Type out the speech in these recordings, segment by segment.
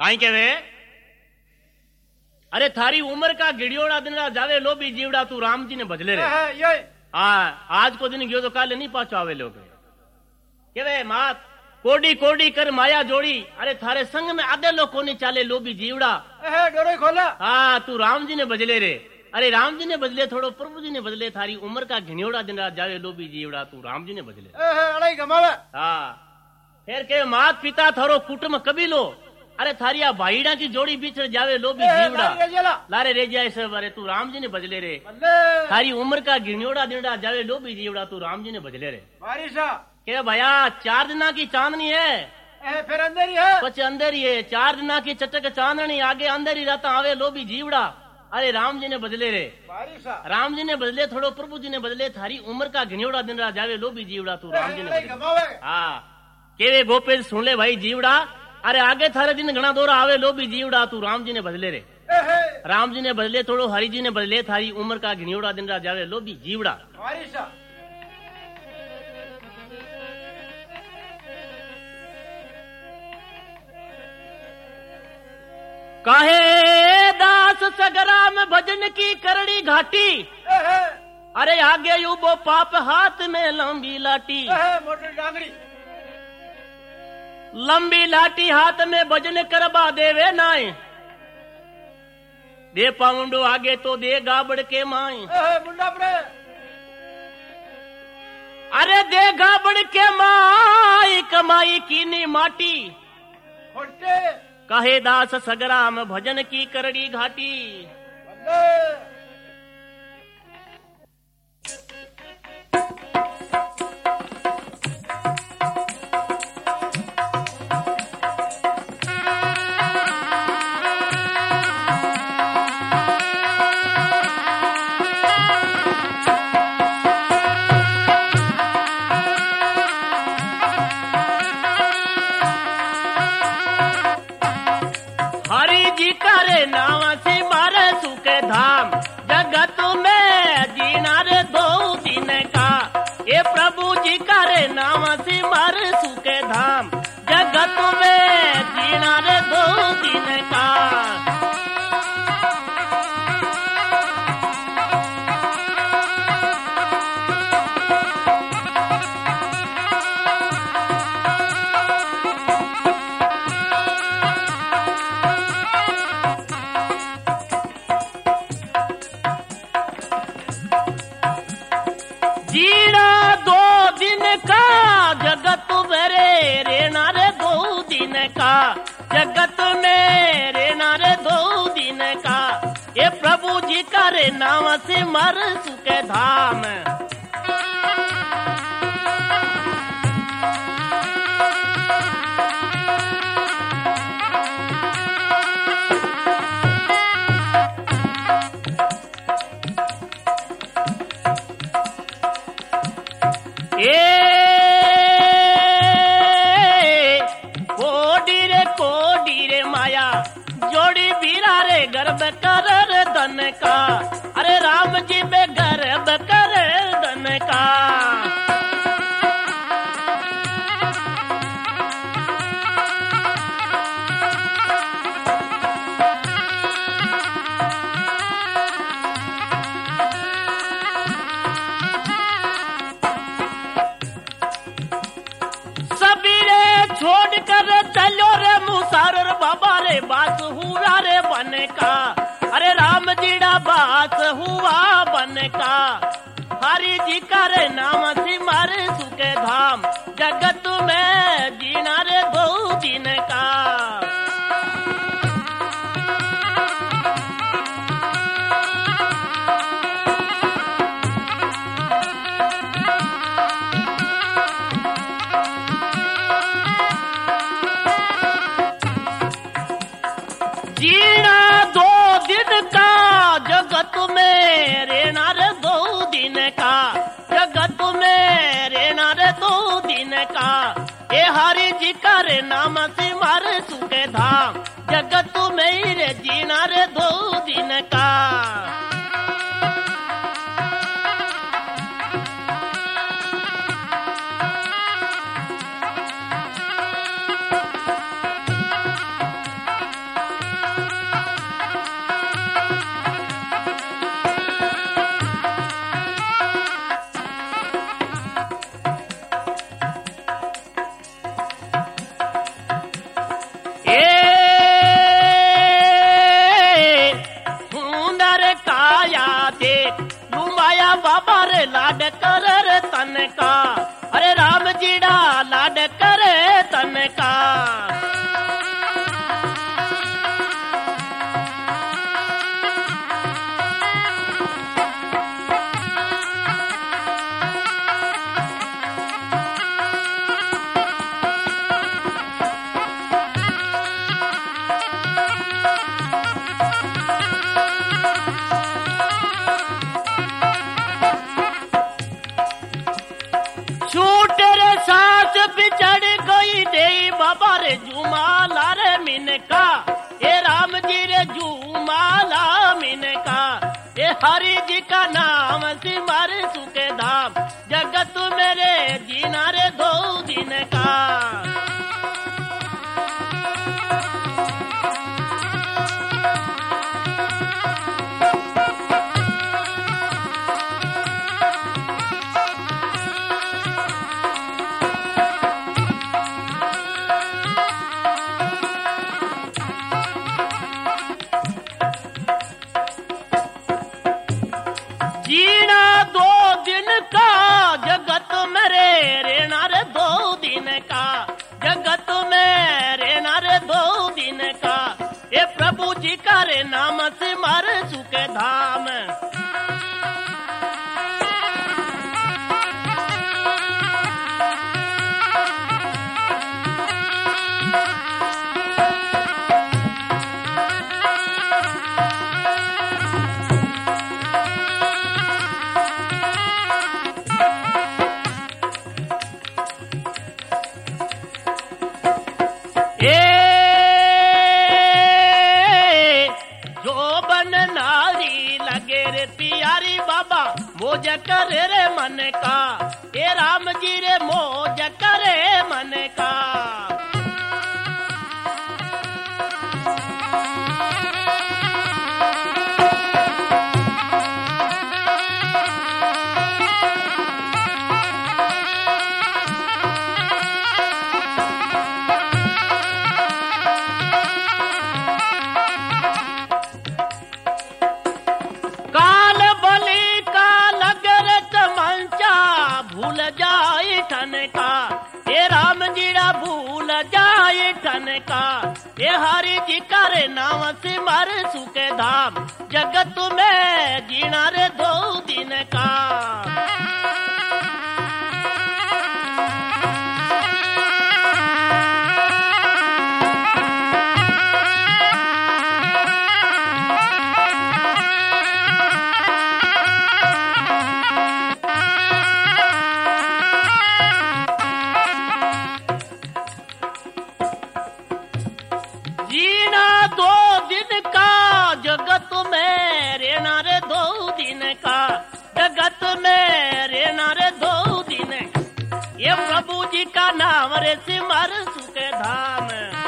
काई कहे अरे थारी उम्र का गिड़ियोड़ा दिन जावे लोभी जीवड़ा तू राम जी ने बदले रे। हाँ आज को दिन गयो तो काले नहीं पाछो आवे लोग के मात कोडी कोडी कर माया जोड़ी। अरे थारे संग में आधे लोग कोनी चाले लोभी जीवड़ा डोरे खोला। हाँ तू राम जी ने बदले रे। अरे राम जी ने बदले थोड़ो प्रभु जी ने बदले थारी उम्र का घिनियोड़ा दिन रात जावे लोभी जीवड़ा तू राम जी ने बदले। अड़ाई गमावे। हाँ फिर के मात पिता थारो कुटुंब कबीलो। अरे थारिया भाईड़ा की जोड़ी बीच जावे लोभी जीवड़ा लारे रे जाए सब। अरे तू राम जी ने बदले रे। थारी उम्र का घिनियोड़ा दिन रात जावे लोभी जीवड़ा तू राम जी ने बदले रे। के भैया 4 दिना की चांदनी है फिर अंदर ही है कुछ अंदर ही है। 4 दिना की चटक चांदनी आगे अंदर ही रहता आवे लोभी जीवड़ा। अरे राम जी ने बदले रे। राम जी ने बदले थोड़ो प्रभु जी ने बदले थारी उम्र का घिनियोड़ा दिन रात जावे लोभी जीवड़ा तू राम जी ने बदले। हाँ केवे गोपेश सुन ले भाई जीवड़ा। अरे आगे थारे दिन घना दौरा आवे लोभी जीवड़ा तू राम जी ने बदले रे। राम जी ने बदले थोड़ो हरि जी ने बदले थारी उम्र का घिनियोड़ा दिन रात जावे लोभी जीवड़ा। काहे दास सगराम भजन की करड़ी घाटी। अरे आगे युबो पाप हाथ में लंबी लाठी। लंबी लाठी हाथ में भजन करवा देवे नाय। दे पाउंडो आगे तो दे गाबड़ के माए। अरे दे गाबड़ के माई कमाई कीनी माटी। कहे दास सगराम भजन की करड़ी घाटी। नाम से मर सुके धाम जगत में जीना रे 2 दिन का। जीना 2 दिन का जगत मेरे रेना रे 2 दिन का। जगत में रेना रे 2 दिन का। ये प्रभु जी का रे नाम से मर सुके धाम। कोडी रे माया जोड़ी बीरा रे गर्भ कर धन का। अरे राम जी बे गर्भ कर धन का। छोड़ कर चलो रे मुसार बाबा रे बात हुआ रे बन का। अरे राम जीड़ा बात हुआ बन का। हरि जी का रे नाम से मर सुके धाम जगत में जीना रे 2 दिन का। जीना 2 दिन का जगत में रेना रे 2 दिन का। जगत में रेना रे 2 दिन का। ये हरि जी का रे नाम से मर सुके धाम जगत में रे जीना रे 2 दिन का। बाबा रे लाड कर रे तन का, अरे राम जीड़ा लाड करे तन का। बाबा रे जुमाला रे मिनका, ए राम जी रे जुमाला मिनका, ए हरि जी का नाम सिमर सुखे धाम, जगत मेरे जीना रे दो दिन का। जीना दो दिन का जगत मेरे रेना रे दो दिन का, जगत में रेना रे दो दिन का, ये प्रभु जी का रे नाम सिमर सुखे धाम। प्यारी बाबा मोज करे रे मन का, ए राम जी रे मोज करे मन का। भूल जाए ठन का, ये राम जीड़ा भूल जाए ठन का, ये हरि जी का रे नाम सिमर सुखे धाम, जगत में जीना रे दो दिन का। जीना दो दिन का जगत में रेना रे दो दिन का, जगत में रेना रे दो दिन, ये प्रभु जी का नाम रे सिमर सुखे धाम।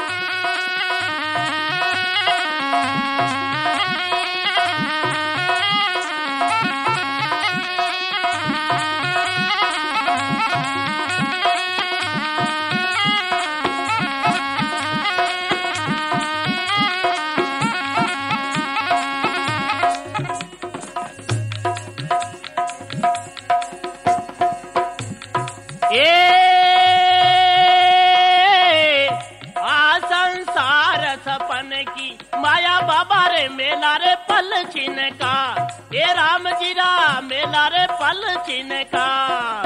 संसार सपन की माया बाबा रे मेला रे पल छिन का, ये राम जीरा मेला रे पल छिन का।